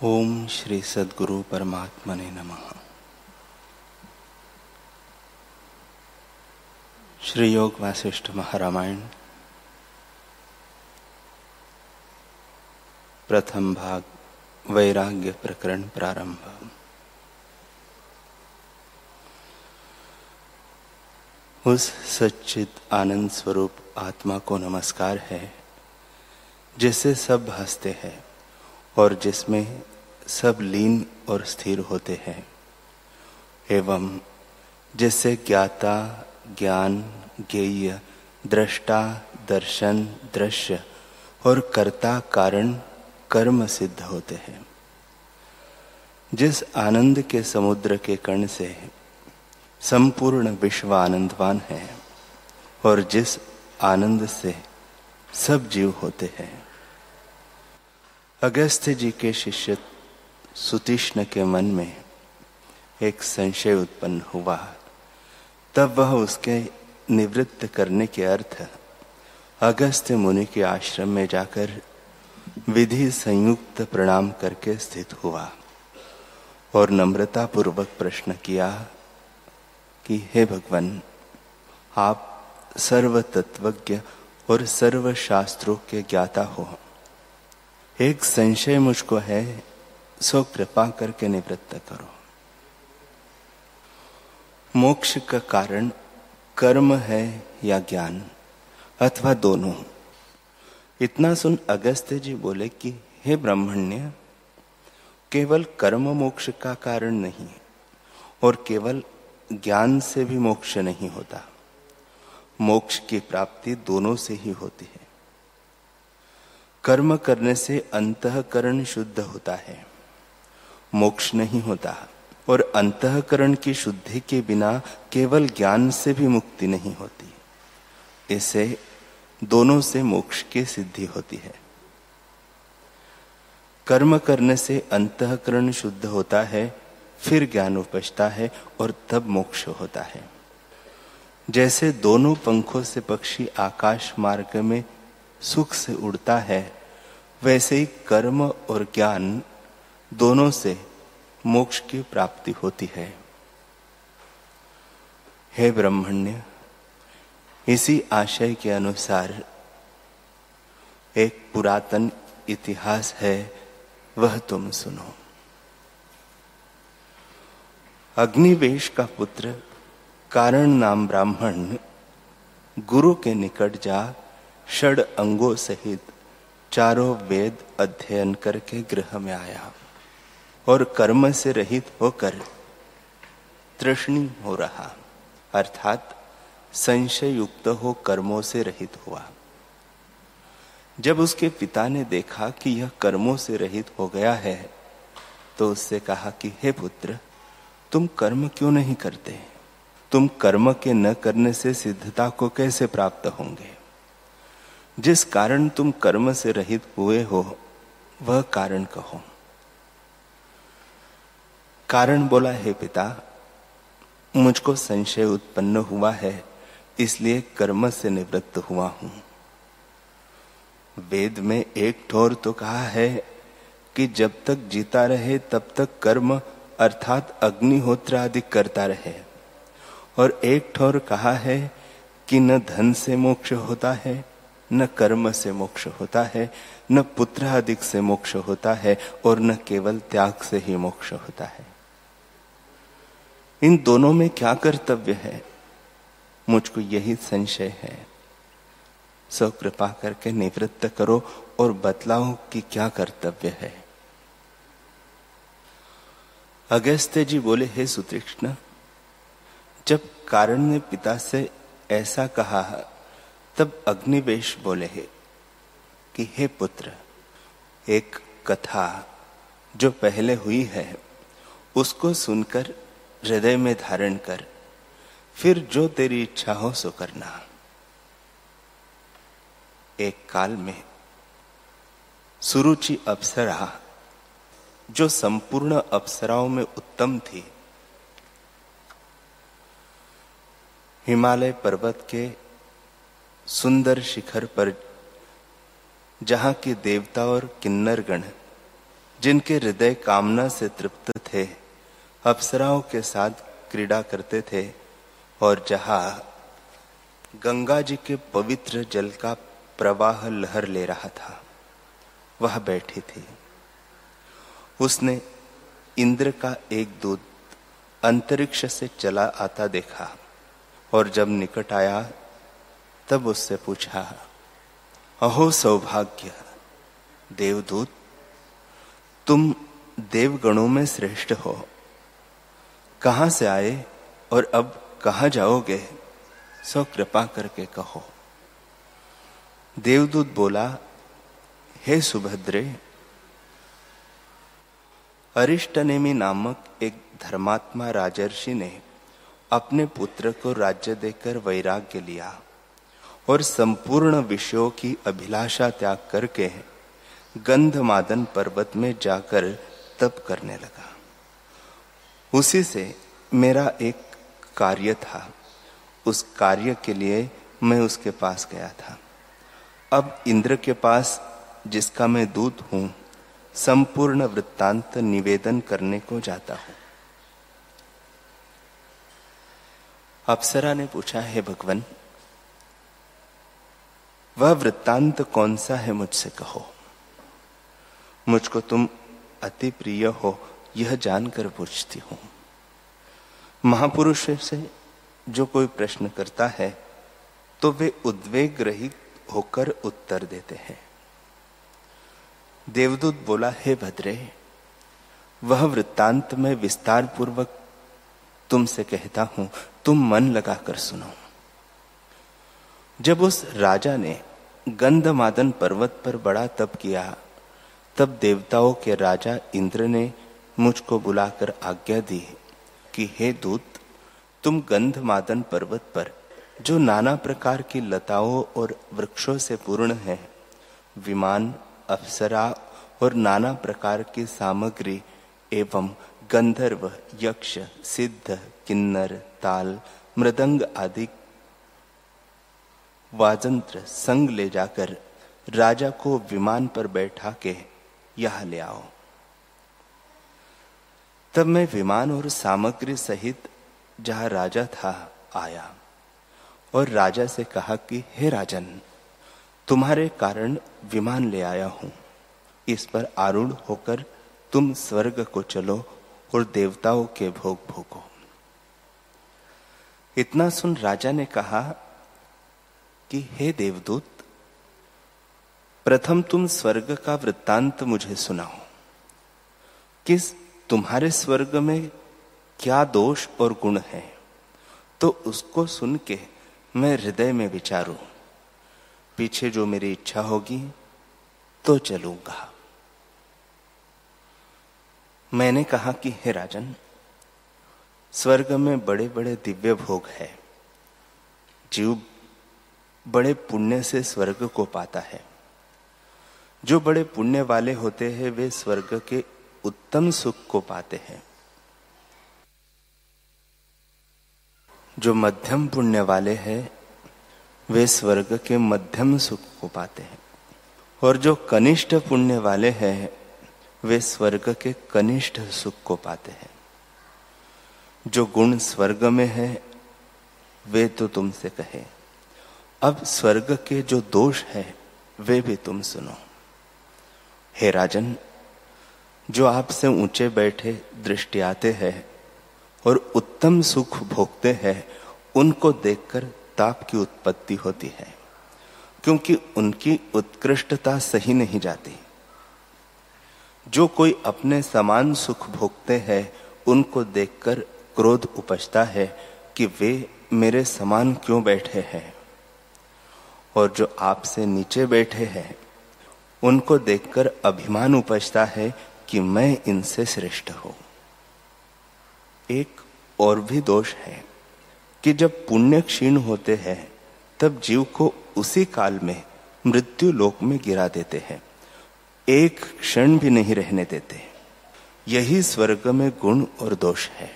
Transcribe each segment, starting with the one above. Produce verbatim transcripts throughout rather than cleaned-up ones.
ओम श्री सद्गुरु परमात्मने नमः। श्री योग वासिष्ठ महारामायण प्रथम भाग वैराग्य प्रकरण प्रारंभ। उस सच्चित आनंद स्वरूप आत्मा को नमस्कार है जिससे सब भासते हैं और जिसमें सब लीन और स्थिर होते हैं, एवं जिससे ज्ञाता ज्ञान ज्ञेय दृष्टा दर्शन दृश्य और कर्ता कारण कर्म सिद्ध होते हैं। जिस आनंद के समुद्र के कण से संपूर्ण विश्व आनंदवान है और जिस आनंद से सब जीव होते हैं। अगस्त्य जी के शिष्य सुतीक्ष्ण के मन में एक संशय उत्पन्न हुआ। तब वह उसके निवृत्त करने के अर्थ अगस्त्य मुनि के आश्रम में जाकर विधि संयुक्त प्रणाम करके स्थित हुआ और नम्रता पूर्वक प्रश्न किया कि हे भगवान, आप सर्व तत्वज्ञ और सर्व शास्त्रों के ज्ञाता हो। एक संशय मुझको है, सो कृपा करके निवृत्त करो। मोक्ष का कारण कर्म है या ज्ञान अथवा दोनों? इतना सुन अगस्त्य जी बोले कि हे ब्राह्मण्य, केवल कर्म मोक्ष का कारण नहीं और केवल ज्ञान से भी मोक्ष नहीं होता। मोक्ष की प्राप्ति दोनों से ही होती है। कर्म करने से अंतःकरण शुद्ध होता है, मोक्ष नहीं होता, और अंतःकरण की शुद्धि के बिना केवल ज्ञान से भी मुक्ति नहीं होती। इससे दोनों से मोक्ष की सिद्धि होती है। कर्म करने से अंतःकरण शुद्ध होता है, फिर ज्ञान उपजता है और तब मोक्ष होता है। जैसे दोनों पंखों से पक्षी आकाश मार्ग में सुख से उड़ता है, वैसे ही कर्म और ज्ञान दोनों से मोक्ष की प्राप्ति होती है। हे ब्राह्मण्य, इसी आशय के अनुसार एक पुरातन इतिहास है, वह तुम सुनो। अग्निवेश का पुत्र कारण नाम ब्राह्मण गुरु के निकट जा षड अंगों सहित चारों वेद अध्ययन करके गृह में आया और कर्म से रहित होकर तृष्णी हो रहा, अर्थात संशय युक्त हो कर्मों से रहित हुआ। जब उसके पिता ने देखा कि यह कर्मों से रहित हो गया है, तो उससे कहा कि हे पुत्र, तुम कर्म क्यों नहीं करते? तुम कर्म के न करने से सिद्धता को कैसे प्राप्त होंगे? जिस कारण तुम कर्म से रहित हुए हो, वह कारण कहो। कारण बोला, हे पिता, मुझको संशय उत्पन्न हुआ है, इसलिए कर्म से निवृत्त हुआ हूं। वेद में एक ठोर तो कहा है कि जब तक जीता रहे तब तक कर्म अर्थात अग्निहोत्र आदि करता रहे, और एक ठोर कहा है कि न धन से मोक्ष होता है, न कर्म से मोक्ष होता है, न पुत्र आदि से मोक्ष होता है, और न केवल त्याग से ही मोक्ष होता है। इन दोनों में क्या कर्तव्य है, मुझको यही संशय है। सो कृपा करके निवृत्त करो और बतलाओ कि क्या कर्तव्य है। अगस्त्य जी बोले, हे सुतीक्ष्ण, जब कारण ने पिता से ऐसा कहा, तब अग्निवेश बोले है कि हे पुत्र, एक कथा जो पहले हुई है उसको सुनकर हृदय में धारण कर, फिर जो तेरी इच्छा हो सो करना। एक काल में सुरुचि अप्सरा, जो संपूर्ण अप्सराओं में उत्तम थी, हिमालय पर्वत के सुंदर शिखर पर, जहां के देवता और किन्नरगण जिनके हृदय कामना से तृप्त थे, अप्सराओं के साथ क्रीड़ा करते थे और जहां गंगा जी के पवित्र जल का प्रवाह लहर ले रहा था, वह बैठी थी। उसने इंद्र का एक दूत अंतरिक्ष से चला आता देखा और जब निकट आया तब उससे पूछा, अहो सौभाग्य देवदूत, तुम देवगणों में श्रेष्ठ हो, कहां से आए और अब कहां जाओगे, सो कृपा करके कहो। देवदूत बोला, हे सुभद्रे, अरिष्टनेमि नामक एक धर्मात्मा राजर्षि ने अपने पुत्र को राज्य देकर वैराग्य लिया और संपूर्ण विषयों की अभिलाषा त्याग करके गंधमादन पर्वत में जाकर तप करने लगा। उसी से मेरा एक कार्य था, उस कार्य के लिए मैं उसके पास गया था। अब इंद्र के पास, जिसका मैं दूत हूं, संपूर्ण वृत्तांत निवेदन करने को जाता हूं। अप्सरा ने पूछा, हे भगवान, वह वृत्तांत कौन सा है, मुझसे कहो। मुझको तुम अति प्रिय हो, यह जानकर पूछती हूं। महापुरुष से जो कोई प्रश्न करता है तो वे उद्वेग रहित होकर उत्तर देते हैं। देवदूत बोला, हे भद्रे, वह वृत्तांत में विस्तार पूर्वक तुमसे कहता हूं, तुम मन लगाकर सुनो। जब उस राजा ने गंधमादन पर्वत पर बड़ा तप किया, तब देवताओं के राजा इंद्र ने मुझको बुलाकर आज्ञा दी कि हे दूत, तुम गंधमादन पर्वत पर, जो नाना प्रकार की लताओं और वृक्षों से पूर्ण है, विमान, अप्सरा और नाना प्रकार की सामग्री एवं गंधर्व, यक्ष, सिद्ध, किन्नर, ताल, मृदंग आदि वाजंत्र संग ले जाकर राजा को विमान पर बैठा के यहां ले आओ। तब मैं विमान और सामग्री सहित जहां राजा था आया और राजा से कहा कि हे राजन, तुम्हारे कारण विमान ले आया हूं, इस पर आरूढ़ होकर तुम स्वर्ग को चलो और देवताओं के भोग भोगो। इतना सुन राजा ने कहा कि हे देवदूत, प्रथम तुम स्वर्ग का वृत्तांत मुझे सुनाओ। किस तुम्हारे स्वर्ग में क्या दोष और गुण है, तो उसको सुन के मैं हृदय में विचारूं, पीछे जो मेरी इच्छा होगी तो चलूंगा। मैंने कहा कि हे राजन, स्वर्ग में बड़े बड़े दिव्य भोग है। जीव बड़े पुण्य से स्वर्ग को पाता है। जो बड़े पुण्य वाले होते हैं वे स्वर्ग के उत्तम सुख को पाते हैं। जो मध्यम पुण्य वाले हैं वे स्वर्ग के मध्यम सुख को पाते हैं, और जो कनिष्ठ पुण्य वाले हैं वे स्वर्ग के कनिष्ठ सुख को पाते हैं। जो गुण स्वर्ग में है वे तो तुमसे कहे, अब स्वर्ग के जो दोष है वे भी तुम सुनो। हे राजन, जो आपसे ऊंचे बैठे दृष्टि आते हैं और उत्तम सुख भोगते हैं, उनको देखकर ताप की उत्पत्ति होती है, क्योंकि उनकी उत्कृष्टता सही नहीं जाती। जो कोई अपने समान सुख भोगते हैं, उनको देखकर क्रोध उपजता है कि वे मेरे समान क्यों बैठे हैं, और जो आपसे नीचे बैठे हैं उनको देखकर अभिमान उपजता है कि मैं इनसे श्रेष्ठ हूं। एक और भी दोष है कि जब पुण्य क्षीण होते हैं तब जीव को उसी काल में मृत्यु लोक में गिरा देते हैं, एक क्षण भी नहीं रहने देते। यही स्वर्ग में गुण और दोष है।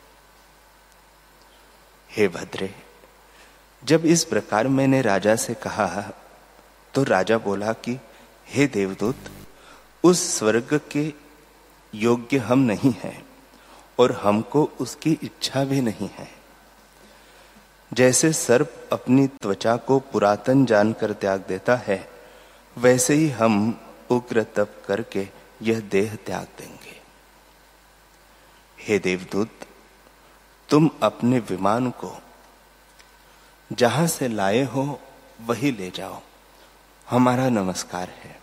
हे भद्रे, जब इस प्रकार मैंने राजा से कहा तो राजा बोला कि हे देवदूत, उस स्वर्ग के योग्य हम नहीं हैं और हमको उसकी इच्छा भी नहीं है। जैसे सर्प अपनी त्वचा को पुरातन जानकर त्याग देता है, वैसे ही हम उग्र तप करके यह देह त्याग देंगे। हे देवदूत, तुम अपने विमान को जहां से लाए हो वही ले जाओ, हमारा नमस्कार है।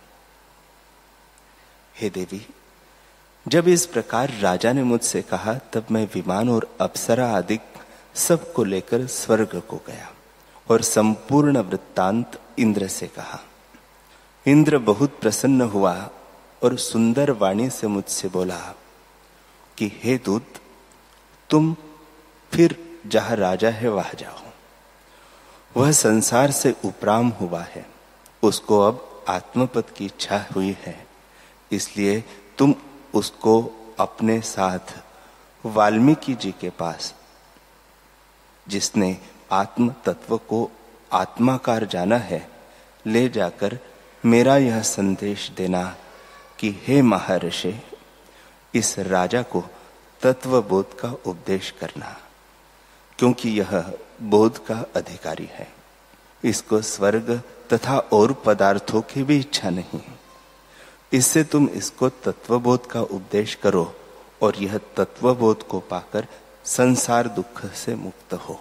हे देवी, जब इस प्रकार राजा ने मुझसे कहा, तब मैं विमान और अप्सरा आदि सबको लेकर स्वर्ग को गया और संपूर्ण वृत्तांत इंद्र से कहा। इंद्र बहुत प्रसन्न हुआ और सुंदर वाणी से मुझसे बोला कि हे दूत, तुम फिर जहां राजा है वहां जाओ। वह संसार से उपराम हुआ है, उसको अब आत्मपद की इच्छा हुई है, इसलिए तुम उसको अपने साथ वाल्मीकि जी के पास, जिसने आत्म तत्व को आत्माकार जाना है, ले जाकर मेरा यह संदेश देना कि हे महर्षि, इस राजा को तत्व बोध का उपदेश करना, क्योंकि यह बोध का अधिकारी है। इसको स्वर्ग तथा और पदार्थों की भी इच्छा नहीं। इससे तुम इसको तत्वबोध का उपदेश करो और यह तत्वबोध को पाकर संसार दुख से मुक्त हो।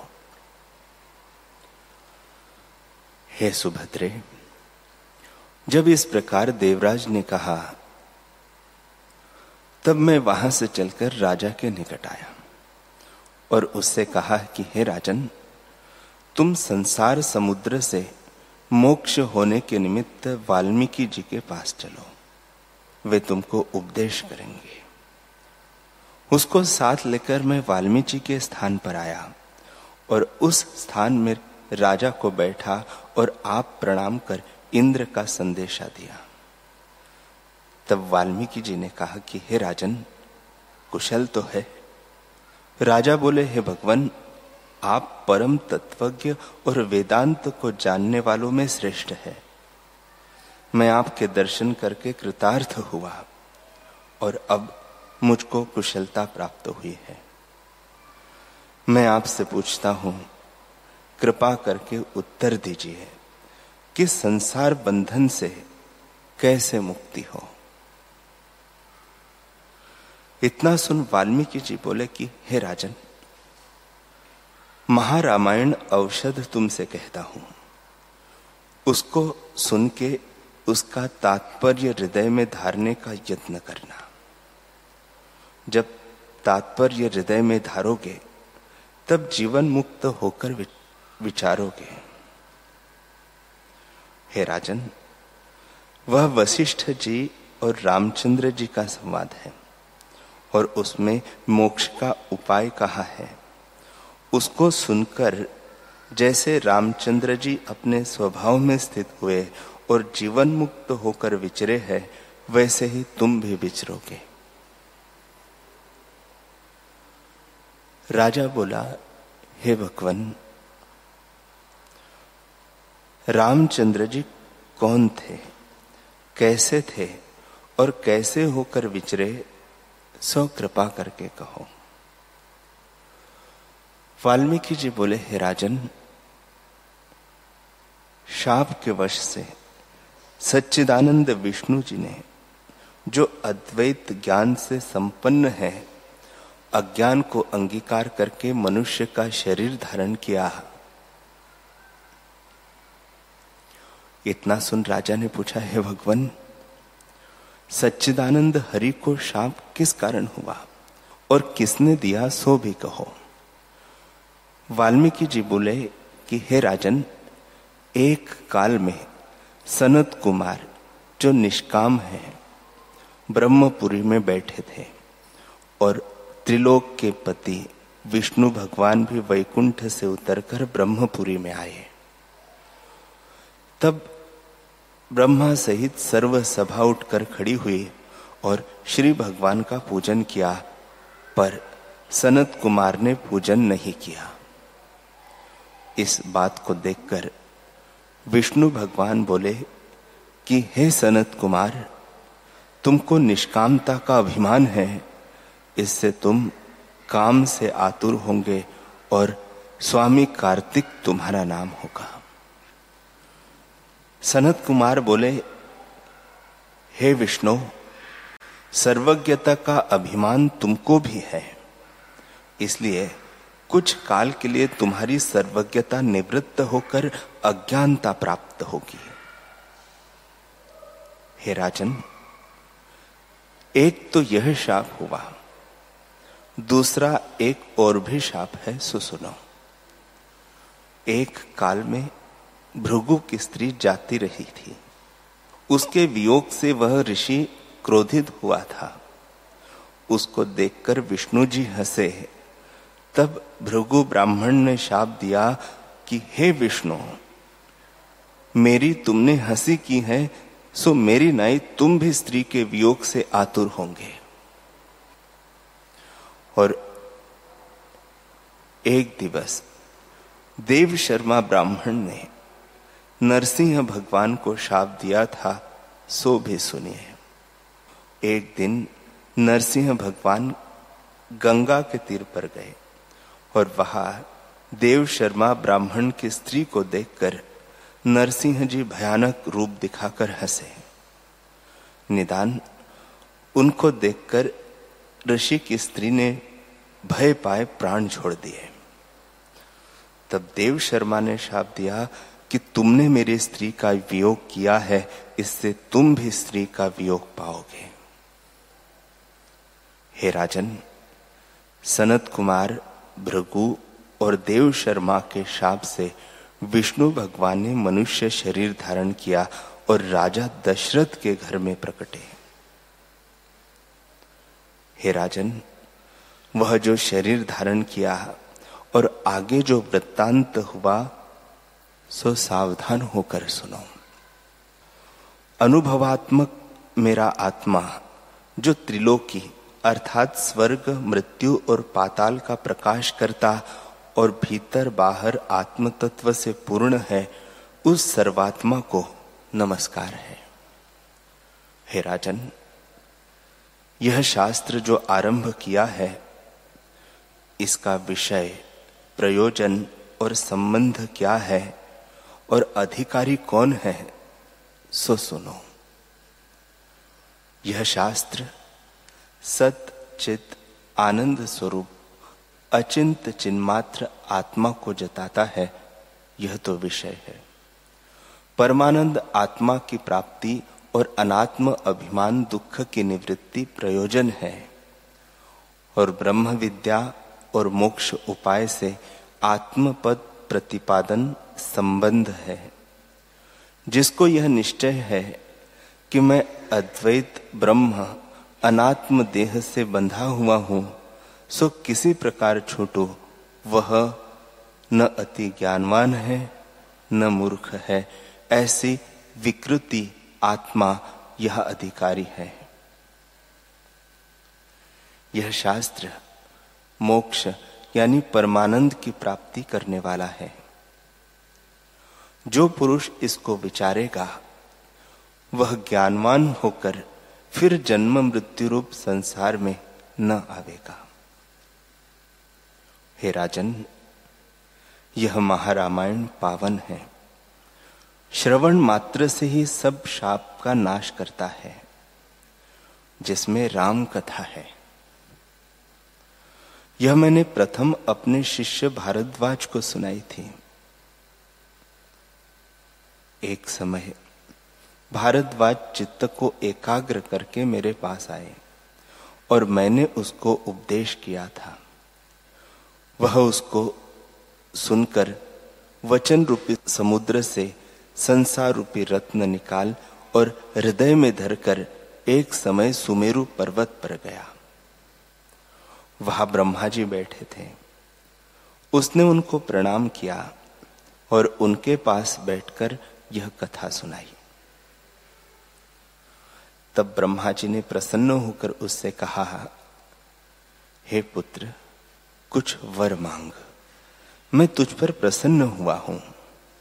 हे सुभद्रे, जब इस प्रकार देवराज ने कहा, तब मैं वहां से चलकर राजा के निकट आया और उससे कहा कि हे राजन, तुम संसार समुद्र से मोक्ष होने के निमित्त वाल्मीकि जी के पास चलो, वे तुमको उपदेश करेंगे। उसको साथ लेकर मैं वाल्मीकि के स्थान पर आया और उस स्थान में राजा को बैठा और आप प्रणाम कर इंद्र का संदेशा दिया। तब वाल्मीकि जी ने कहा कि हे राजन, कुशल तो है? राजा बोले, हे भगवान, आप परम तत्वज्ञ और वेदांत को जानने वालों में श्रेष्ठ है। मैं आपके दर्शन करके कृतार्थ हुआ और अब मुझको कुशलता प्राप्त हुई है। मैं आपसे पूछता हूं, कृपा करके उत्तर दीजिए कि संसार बंधन से कैसे मुक्ति हो। इतना सुन वाल्मीकि जी बोले कि हे राजन, महारामायण औषध तुमसे कहता हूं, उसको सुन के उसका तात्पर्य हृदय में धारने का यत्न करना। जब तात्पर्य हृदय में धारोगे, तब जीवन मुक्त होकर विचारोगे। हे राजन, वह वशिष्ठ जी और रामचंद्र जी का संवाद है और उसमें मोक्ष का उपाय कहा है। उसको सुनकर जैसे रामचंद्र जी अपने स्वभाव में स्थित हुए और जीवन मुक्त होकर विचरे हैं, वैसे ही तुम भी विचरोगे। राजा बोला, हे भगवान, रामचंद्र जी कौन थे, कैसे थे और कैसे होकर विचरे, सो कृपा करके कहो। वाल्मीकि जी बोले, हे राजन, शाप के वश से सच्चिदानंद विष्णु जी ने, जो अद्वैत ज्ञान से संपन्न है, अज्ञान को अंगीकार करके मनुष्य का शरीर धारण किया। इतना सुन राजा ने पूछा, हे भगवान, सच्चिदानंद हरि को शाप किस कारण हुआ और किसने दिया, सो भी कहो। वाल्मीकि जी बोले कि हे राजन, एक काल में सनत कुमार, जो निष्काम है, ब्रह्मपुरी में बैठे थे और त्रिलोक के पति विष्णु भगवान भी वैकुंठ से उतरकर ब्रह्मपुरी में आए। तब ब्रह्मा सहित सर्व सभा उठकर खड़ी हुई और श्री भगवान का पूजन किया, पर सनत कुमार ने पूजन नहीं किया। इस बात को देखकर विष्णु भगवान बोले कि हे सनत कुमार, तुमको निष्कामता का अभिमान है, इससे तुम काम से आतुर होंगे और स्वामी कार्तिक तुम्हारा नाम होगा। सनत कुमार बोले, हे विष्णु, सर्वज्ञता का अभिमान तुमको भी है, इसलिए कुछ काल के लिए तुम्हारी सर्वज्ञता निवृत्त होकर अज्ञानता प्राप्त होगी। हे राजन, एक तो यह शाप हुआ, दूसरा एक और भी शाप है, सो सुनो। एक काल में भृगु की स्त्री जाती रही थी। उसके वियोग से वह ऋषि क्रोधित हुआ था। उसको देखकर विष्णु जी हंसे। तब भृगु ब्राह्मण ने शाप दिया कि हे विष्णु, मेरी तुमने हंसी की है, सो मेरी नाई तुम भी स्त्री के वियोग से आतुर होंगे। और एक दिवस देव शर्मा ब्राह्मण ने नरसिंह भगवान को शाप दिया था, सो भी सुनिए। एक दिन नरसिंह भगवान गंगा के तीर पर गए और वहां देव शर्मा ब्राह्मण की स्त्री को देखकर नरसिंह जी भयानक रूप दिखाकर हंसे। निदान उनको देखकर ऋषि की स्त्री ने भय पाए प्राण छोड़ दिए। तब देव शर्मा ने शाप दिया कि तुमने मेरी स्त्री का वियोग किया है, इससे तुम भी स्त्री का वियोग पाओगे। हे राजन, सनत कुमार, भृगु और देव शर्मा के शाप से विष्णु भगवान ने मनुष्य शरीर धारण किया और राजा दशरथ के घर में प्रकटे। हे राजन, वह जो शरीर धारण किया और आगे जो वृत्तांत हुआ, सो सावधान होकर सुनो। अनुभवात्मक मेरा आत्मा जो त्रिलोकी अर्थात स्वर्ग, मृत्यु और पाताल का प्रकाश करता और भीतर बाहर आत्म तत्व से पूर्ण है, उस सर्वात्मा को नमस्कार है। हे राजन, यह शास्त्र जो आरंभ किया है, इसका विषय, प्रयोजन और संबंध क्या है और अधिकारी कौन है, सो सुनो। यह शास्त्र सत चित आनंद स्वरूप अचिंत चिन्मात्र आत्मा को जताता है, यह तो विषय है। परमानंद आत्मा की प्राप्ति और अनात्म अभिमान दुख की निवृत्ति प्रयोजन है, और ब्रह्म विद्या और मोक्ष उपाय से आत्मपद प्रतिपादन संबंध है। जिसको यह निश्चय है कि मैं अद्वैत ब्रह्म अनात्म देह से बंधा हुआ हूं, सो किसी प्रकार छूटू, वह न अति ज्ञानवान है न मूर्ख है। ऐसी विकृति आत्मा यह अधिकारी है। यह शास्त्र मोक्ष यानी परमानंद की प्राप्ति करने वाला है। जो पुरुष इसको विचारेगा, वह ज्ञानवान होकर फिर जन्म मृत्यु रूप संसार में न आवेगा। हे राजन, यह महारामायण पावन है। श्रवण मात्र से ही सब शाप का नाश करता है, जिसमें राम कथा है। यह मैंने प्रथम अपने शिष्य भारद्वाज को सुनाई थी। एक समय भारद्वाज चित्त को एकाग्र करके मेरे पास आए और मैंने उसको उपदेश किया था। वह उसको सुनकर वचन रूपी समुद्र से संसार रूपी रत्न निकाल और हृदय में धरकर एक समय सुमेरु पर्वत पर गया। वहां ब्रह्मा जी बैठे थे। उसने उनको प्रणाम किया और उनके पास बैठकर यह कथा सुनाई। तब ब्रह्मा जी ने प्रसन्न होकर उससे कहा, हे पुत्र, कुछ वर मांग, मैं तुझ पर प्रसन्न हुआ हूं।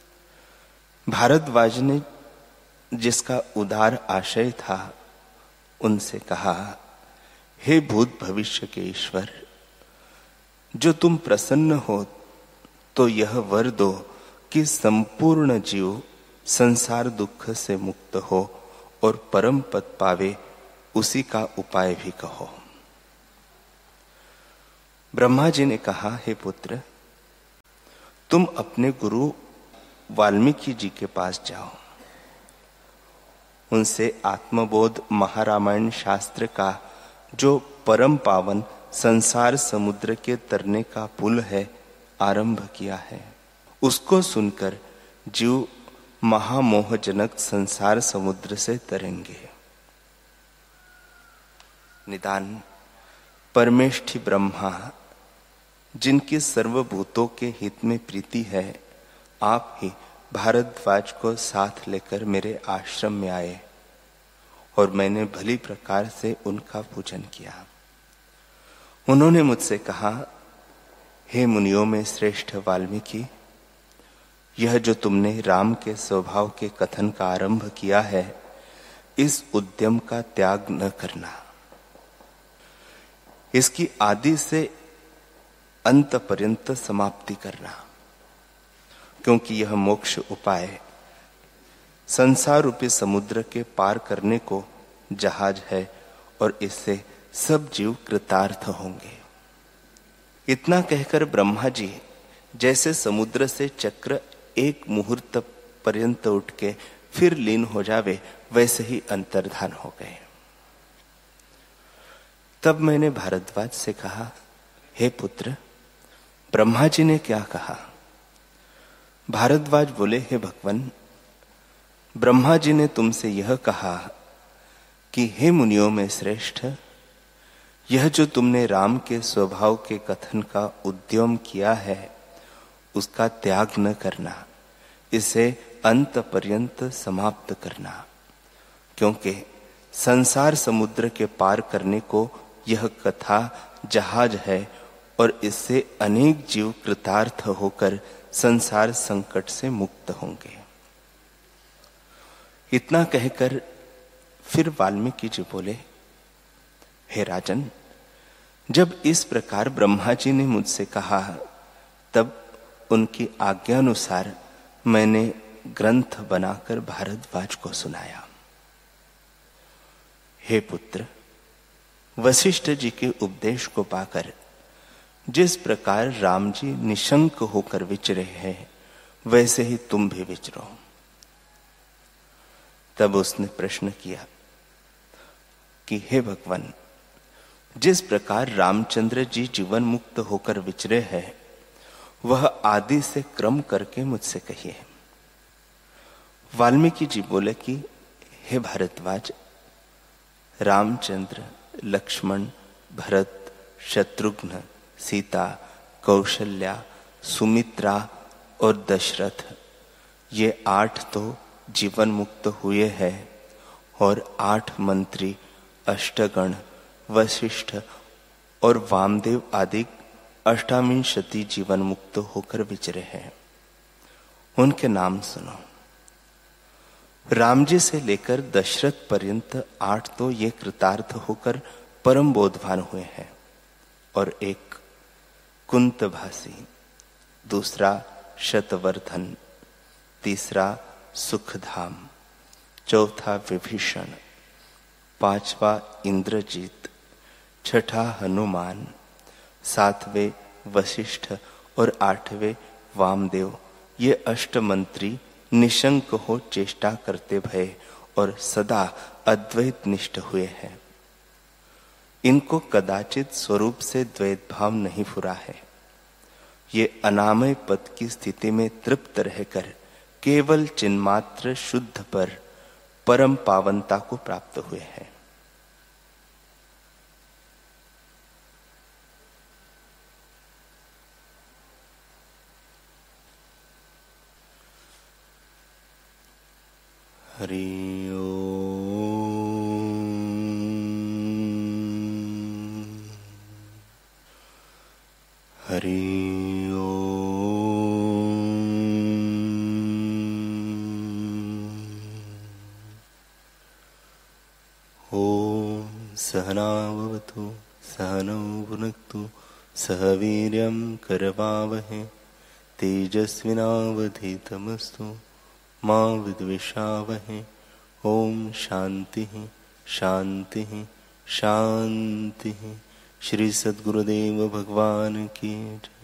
भारद्वाज ने जिसका उदार आशय था, उनसे कहा, हे भूत भविष्य के ईश्वर, जो तुम प्रसन्न हो तो यह वर दो कि संपूर्ण जीव संसार दुख से मुक्त हो और परम पद पावे, उसी का उपाय भी कहो। ब्रह्मा जी ने कहा, हे पुत्र, तुम अपने गुरु वाल्मीकि जी के पास जाओ, उनसे आत्मबोध महारामायण शास्त्र का जो परम पावन संसार समुद्र के तरने का पुल है आरंभ किया है, उसको सुनकर जीव महामोहजनक संसार समुद्र से तरेंगे। निदान परमेष्ठि ब्रह्मा, जिनकी सर्वभूतों के हित में प्रीति है, आप ही भारद्वाज को साथ लेकर मेरे आश्रम में आए और मैंने भली प्रकार से उनका पूजन किया। उन्होंने मुझसे कहा, हे मुनियों में श्रेष्ठ वाल्मीकि, यह जो तुमने राम के स्वभाव के कथन का आरंभ किया है, इस उद्यम का त्याग न करना। इसकी आदि से अंत पर्यंत समाप्ति करना, क्योंकि यह मोक्ष उपाय संसार रूपी समुद्र के पार करने को जहाज है और इससे सब जीव कृतार्थ होंगे। इतना कहकर ब्रह्मा जी जैसे समुद्र से चक्र एक मुहूर्त पर्यंत उठ के फिर लीन हो जावे, वैसे ही अंतर्धान हो गए। तब मैंने भारद्वाज से कहा, हे पुत्र, ब्रह्मा जी ने क्या कहा? भारद्वाज बोले, हे भगवान, ब्रह्मा जी ने तुमसे यह कहा कि हे मुनियों में श्रेष्ठ, यह जो तुमने राम के स्वभाव के कथन का उद्यम किया है, उसका त्याग न करना, इसे अंत पर्यंत समाप्त करना, क्योंकि संसार समुद्र के पार करने को यह कथा जहाज है और इससे अनेक जीव कृतार्थ होकर संसार संकट से मुक्त होंगे। इतना कहकर फिर वाल्मीकि जी बोले, हे राजन, जब इस प्रकार ब्रह्मा जी ने मुझसे कहा, तब उनकी आज्ञानुसार मैंने ग्रंथ बनाकर भारद्वाज को सुनाया। हे पुत्र, वशिष्ठ जी के उपदेश को पाकर जिस प्रकार राम जी निशंक होकर विचरे हैं, वैसे ही तुम भी विचरो। तब उसने प्रश्न किया कि हे भगवान, जिस प्रकार रामचंद्र जी जीवन मुक्त होकर विचरे हैं, वह आदि से क्रम करके मुझसे कहिए। वाल्मीकि जी बोले कि हे भारद्वाज, रामचंद्र, लक्ष्मण, भरत, शत्रुघ्न, सीता, कौशल्या, सुमित्रा और दशरथ, ये आठ तो जीवन मुक्त हुए हैं और आठ मंत्री, अष्टगण, वशिष्ठ और वामदेव आदि अष्टाविंशति जीवन मुक्त होकर विचरे हैं। उनके नाम सुनो। राम जी से लेकर दशरथ पर्यंत आठ तो ये कृतार्थ होकर परम बोधवान हुए हैं और एक कुंतभासी, दूसरा शतवर्धन, तीसरा सुखधाम, चौथा विभीषण, पांचवा इंद्रजीत, छठा हनुमान, सातवें वशिष्ठ और आठवें वामदेव, ये अष्टमंत्री निशंक हो चेष्टा करते भय और सदा अद्वैत निष्ठ हुए हैं। इनको कदाचित स्वरूप से द्वैत भाव नहीं फुरा है। ये अनामय पद की स्थिति में तृप्त रहकर केवल चिन्मात्र शुद्ध पर परम पावनता को प्राप्त हुए हैं। हरि ओम, हरि ओम, ओम सहनाववतु सहनौ भुनक्तु सह वीर्यं करवावहै तेजस्विनावधीतमस्तु मा विद्विषावहै। ओम शांति शांति शांति। श्री सद्गुरुदेव भगवान की जय।